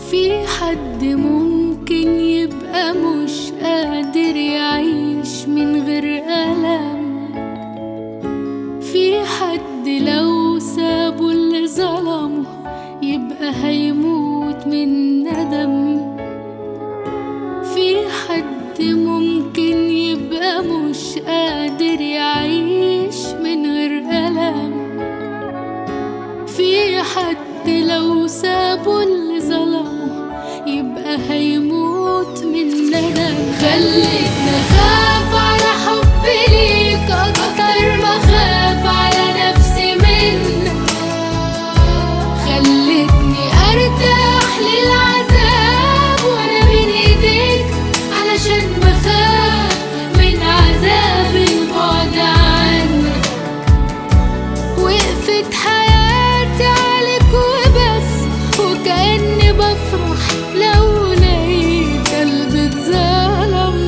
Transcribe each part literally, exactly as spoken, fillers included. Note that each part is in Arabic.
في حد ممكن يبقى مش قادر يعيش من غير ألم. في حد لو سابوا اللي ظلمه يبقى هيموت من ندم. في حد ممكن يبقى مش قادر يعيش من غير ألم. في حد لو سابوا اللي ظلمه يبقى هيموت من ندم. خليتني أخاف على حبي ليك أكتر ما أخاف على نفسي منك. خليتني أرتاح للعذاب وأنا بين إيديك علشان بخاف من عذاب البعد عنك. وقفت حياتي عليك وبس وكأني بفرح لو لقيت قلبي اتظلم.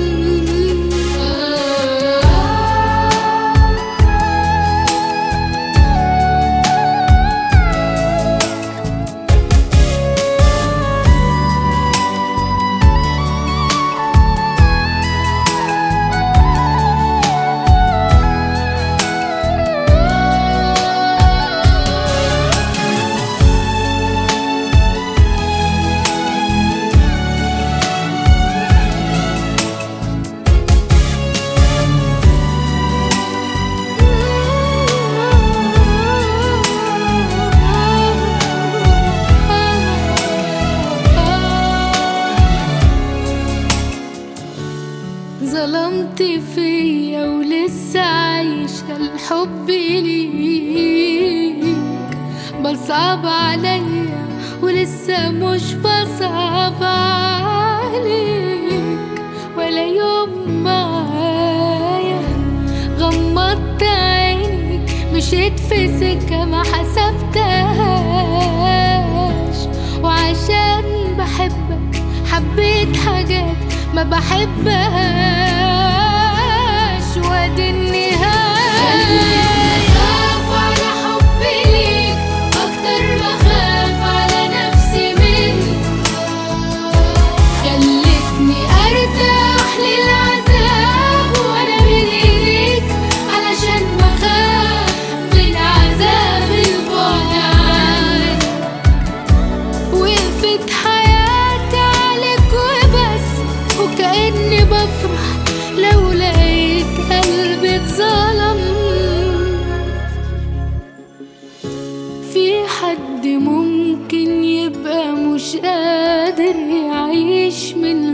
ظلمت فيا ولسه عايشة الحب ليك. بصعب عليا ولسه مش بصعب عليك. ولا يوم معايا غمضت عيني مشيت في سكة ما حسبتهاش. وعشان بحبك حبيت حاجات ما بحبهاش. وادي النهاية. خليتني أخاف على حبي ليك أكتر ما أخاف على نفسي منك. خليتني أرتاح للعذاب وأنا بين إيديك علشان بخاف من عذاب البعد عنك. وقفت حياتي عليك وبس وكأني بفرح لو لقيت قلبي اتظلم. في حد ممكن يبقى مش قادر يعيش من